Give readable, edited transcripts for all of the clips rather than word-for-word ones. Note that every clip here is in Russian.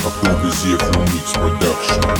Approve is here from Mix Production.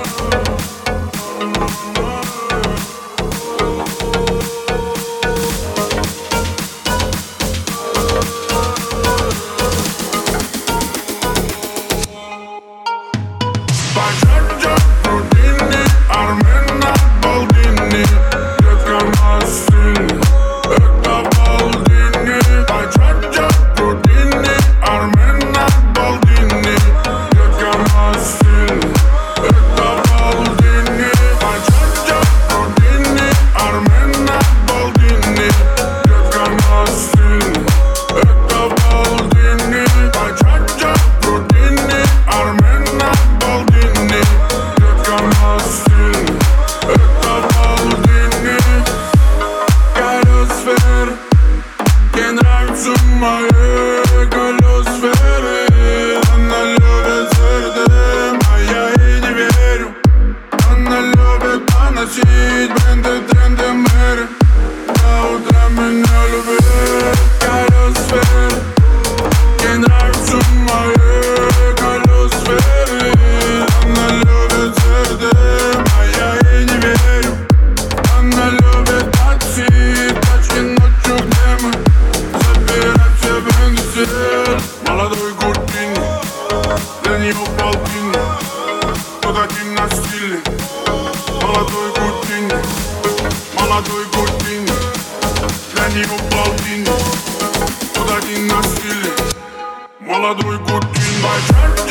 Бренды, тренды, мэры. На утро меня любит колесфер. Ей нравятся мои колесферы. Она любит ЗРД, а я ей не верю. Она любит такси, тачки ночью, где мы забираем все бренды свет. Молодой Гудини, для нее полтинник. Кто таким на стиле? Молодой Гудини, для нее полтинник. Тут один на стиле. Молодой Гудини.